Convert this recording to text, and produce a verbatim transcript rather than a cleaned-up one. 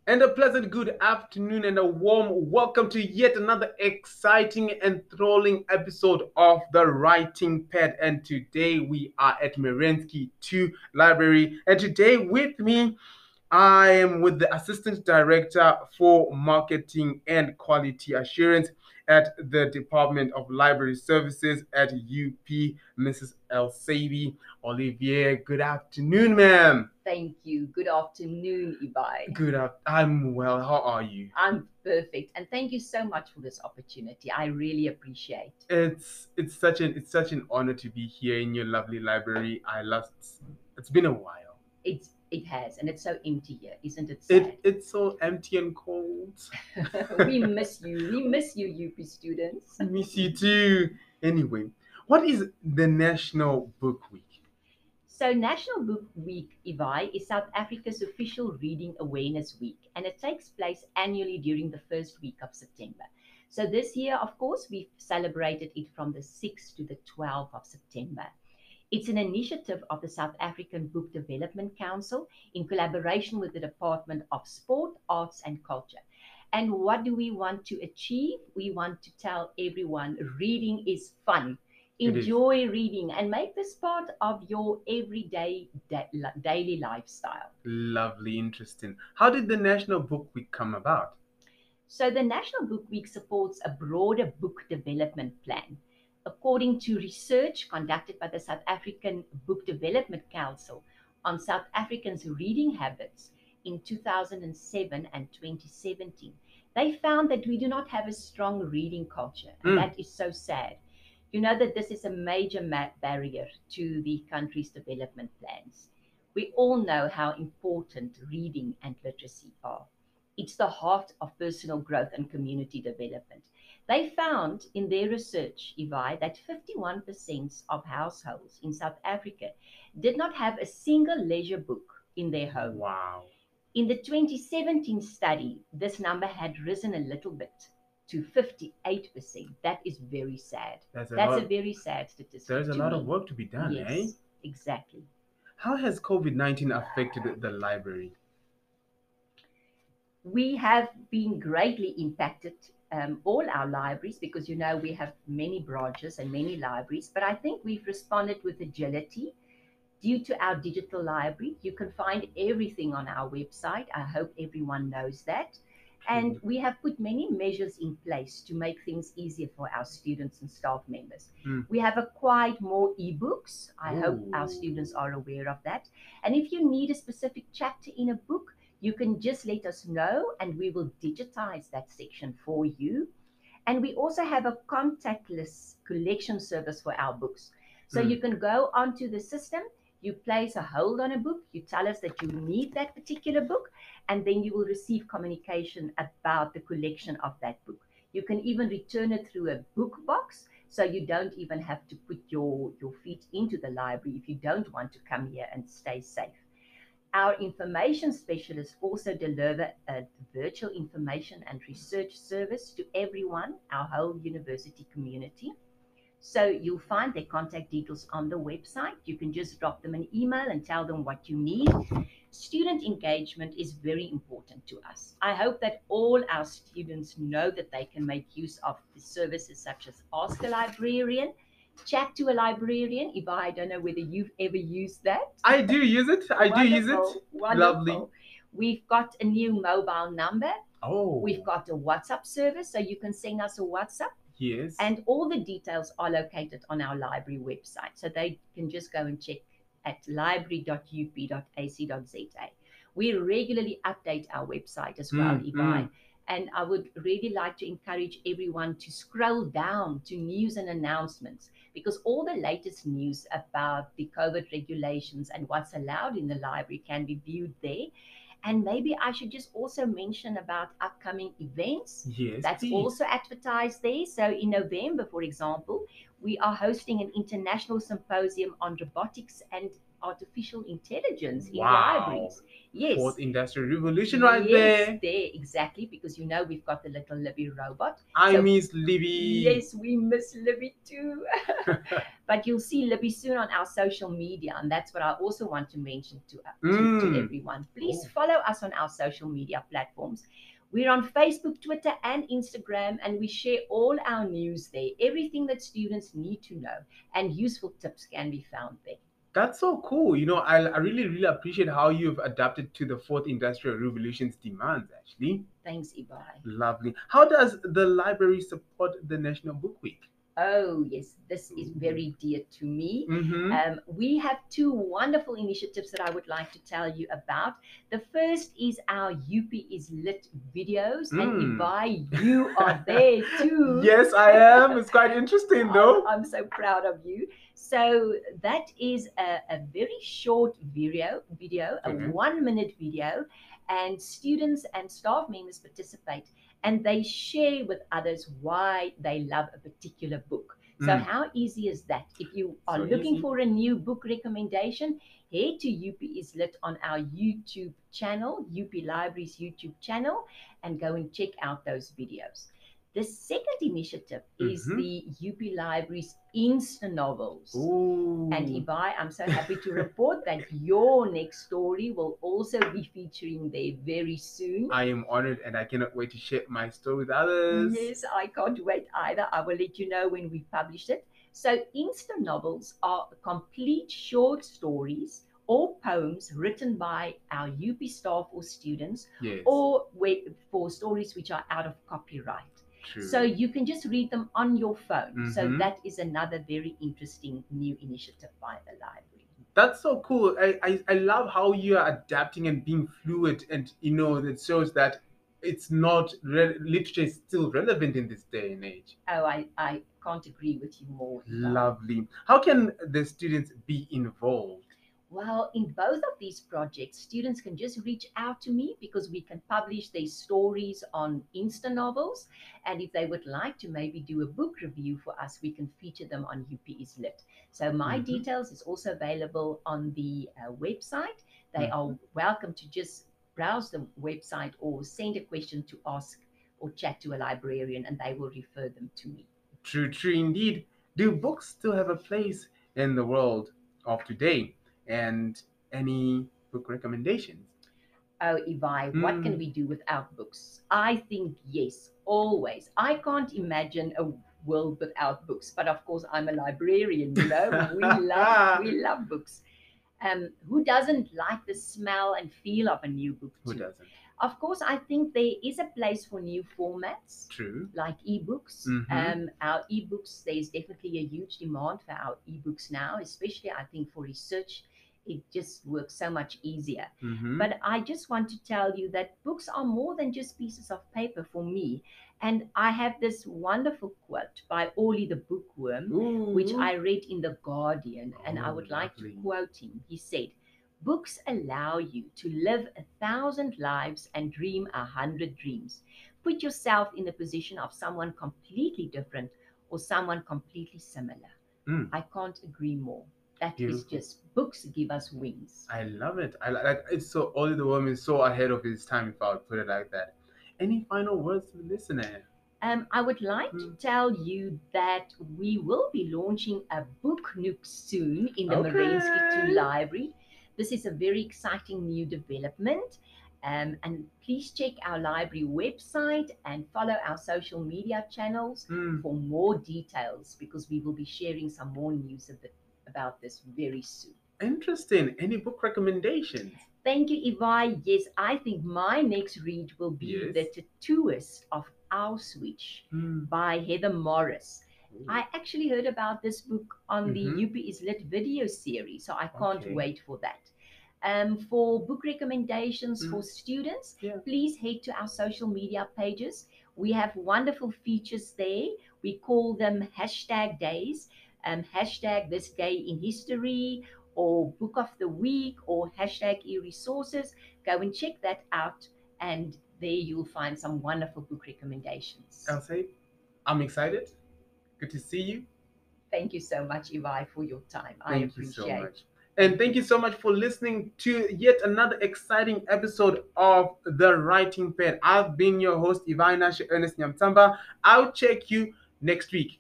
And a pleasant good afternoon and a warm welcome to yet another exciting and enthralling episode of The Writing Pad. And today we are at Merensky two Library. And today with me, I am with the Assistant Director for Marketing and Quality Assurance at the Department of Library Services at U P, Missus Elsabi Olivier. Good afternoon, ma'am. Thank you. Good afternoon, Ibai. Good afternoon. I'm well. How are you? I'm perfect. And thank you so much for this opportunity. I really appreciate. It's it's such an it's such an honor to be here in your lovely library. I love it's been a while. It's it has, and it's so empty here, isn't it sad? It it's so empty and cold. We miss you. We miss you, U P students. Miss you too. Anyway, what is the National Book Week? So, National Book Week, Ibai, is South Africa's official reading awareness week, and it takes place annually during the first week of September. So, this year, of course, we've celebrated it from the sixth to the twelfth of September. It's an initiative of the South African Book Development Council in collaboration with the Department of Sport, Arts and Culture. And what do we want to achieve? We want to tell everyone reading is fun. It is. Enjoy reading and make this part of your everyday da- daily lifestyle. Lovely, interesting. How did the National Book Week come about? So, the National Book Week supports a broader book development plan. According to research conducted by the South African Book Development Council on South Africans' reading habits in two thousand seven and twenty seventeen, they found that we do not have a strong reading culture, and Mm. that is so sad. You know that this is a major ma- barrier to the country's development plans. We all know how important reading and literacy are. It's the heart of personal growth and community development. They found in their research, Ivi, that fifty-one percent of households in South Africa did not have a single leisure book in their home. Wow. In the twenty seventeen study, this number had risen a little bit to fifty-eight percent. That is very sad. That's a That's lot. a very sad statistic. There's a to lot me. of work to be done, Yes, eh? exactly. How has COVID nineteen affected the library? We have been greatly impacted, um, all our libraries, because you know we have many branches and many libraries, but I think we've responded with agility due to our digital library. You can find everything on our website. I hope everyone knows that. And we have put many measures in place to make things easier for our students and staff members. Mm. We have acquired more ebooks. I hope Ooh. our students are aware of that. And if you need a specific chapter in a book, you can just let us know and we will digitize that section for you. And we also have a contactless collection service for our books. So Mm. you can go onto the system, you place a hold on a book, you tell us that you need that particular book, and then you will receive communication about the collection of that book. You can even return it through a book box, so you don't even have to put your, your feet into the library if you don't want to come here and stay safe. Our information specialists also deliver a virtual information and research service to everyone, our whole university community. So you'll find their contact details on the website. You can just drop them an email and tell them what you need. Student engagement is very important to us. I hope that all our students know that they can make use of the services such as Ask a Librarian, Chat to a Librarian. If I don't know whether you've ever used that. I do use it. I do use it. Wonderful, wonderful. Lovely. We've got a new mobile number. Oh. We've got a WhatsApp service, so you can send us a WhatsApp. Yes. And all the details are located on our library website. So they can just go and check at library dot u p dot a c dot z a. We regularly update our website as well, Mm, Ibai. mm. And I would really like to encourage everyone to scroll down to news and announcements, because all the latest news about the COVID regulations and what's allowed in the library can be viewed there. And maybe I should just also mention about upcoming events. Yes. That's please. also advertised there. So in November, for example, we are hosting an international symposium on robotics and artificial intelligence in Wow. libraries. Yes. Fourth industrial revolution right yes, there. there, exactly, because you know we've got the little Libby robot. I So, miss Libby. yes, we miss Libby too. But you'll see Libby soon on our social media, and that's what I also want to mention to, uh, to, to Mm. everyone. Please Oh. follow us on our social media platforms. We're on Facebook, Twitter, and Instagram, and we share all our news there. Everything that students need to know and useful tips can be found there. That's so cool. You know, I, I really, really appreciate how you've adapted to the fourth industrial revolution's demands, actually. Thanks, Ibai. Lovely. How does the library support the National Book Week? Oh, yes, this is very dear to me. Mm-hmm. Um, we have two wonderful initiatives that I would like to tell you about. The first is our U P is Lit videos, Mm. and Ibai, you are there too. Yes, I am. It's quite interesting, though. I'm, I'm so proud of you. So that is a, a very short video, video, a Okay. one-minute video, and students and staff members participate, and they share with others why they love a particular book. So Mm. how easy is that? If you are So looking easy. for a new book recommendation, head to U P is Lit on our YouTube channel, U P Libraries YouTube channel, and go and check out those videos. The second initiative is Mhm. the U P Libraries Insta Novels. Ooh. And Ibai, I'm so happy to report that your next story will also be featuring there very soon. I am honored and I cannot wait to share my story with others. Yes, I can't wait either. I will let you know when we publish it. So, Insta Novels are complete short stories or poems written by our U P staff or students, Yes. or wait for stories which are out of copyright. True. So you can just read them on your phone. So Mhm. that is another very interesting new initiative by the library. That's so cool. I, I, I love how you are adapting and being fluid, and you know it shows that it's not re- literature is still relevant in this day and age. Oh, I, I can't agree with you more. Ivan. Lovely. How can the students be involved? Well, in both of these projects, students can just reach out to me because we can publish their stories on Insta Novels. And if they would like to maybe do a book review for us, we can feature them on U P is Lit. So my Mhm. details is also available on the uh, website. They Mhm. are welcome to just browse the website or send a question to ask or chat to a librarian, and they will refer them to me. True, true indeed. Do books still have a place in the world of today? And any book recommendations? Oh, Ibai, what can Mm. we do without books? I think yes, always. I can't imagine a world without books, but of course I'm a librarian, you know. We love we love books. Um, who doesn't like the smell and feel of a new book Who too? doesn't? Of course, I think there is a place for new formats True. like ebooks. Mhm. Um, our ebooks, there's definitely a huge demand for our ebooks now, especially I think for research. It just works so much easier. Mhm. But I just want to tell you that books are more than just pieces of paper for me. And I have this wonderful quote by Orly the Bookworm, Ooh. which I read in The Guardian, and I Oh, would like lovely. to quote him. He said, "Books allow you to live a thousand lives and dream a hundred dreams. Put yourself in the position of someone completely different or someone completely similar." Mm. I can't agree more. That is Beautiful. just books give us wings. I love it. I li- like it's so Only the Worm is so ahead of his time, if I would put it like that. Any final words to the listener? Um, I would like to Mm. tell you that we will be launching a book nook soon in the Okay. Marensky two Library. This is a very exciting new development. Um, and please check our library website and follow our social media channels Mm. for more details because we will be sharing some more news of the, about this very soon. Interesting. Any book recommendations? Thank you, Ivi. Yes, I think my next read will be Yes. The Tattooist of Auschwitz Mm. by Heather Morris. Ooh. I actually heard about this book on Mhm. the U P is Lit video series, so I can't Okay. wait for that. Um, for book recommendations for Mm. students, Yeah. please head to our social media pages. We have wonderful features there. We call them hashtag days, um, hashtag this day in history, or book of the week, or hashtag e-resources. Go and check that out, and there you'll find some wonderful book recommendations. Elsie, I'm excited. Good to see you. Thank you so much, Ivi, for your time. I Thank you so appreciate much. And thank you so much for listening to yet another exciting episode of The Writing Pad. I've been your host, Ivana Ernest Nyamtamba. I'll check you next week.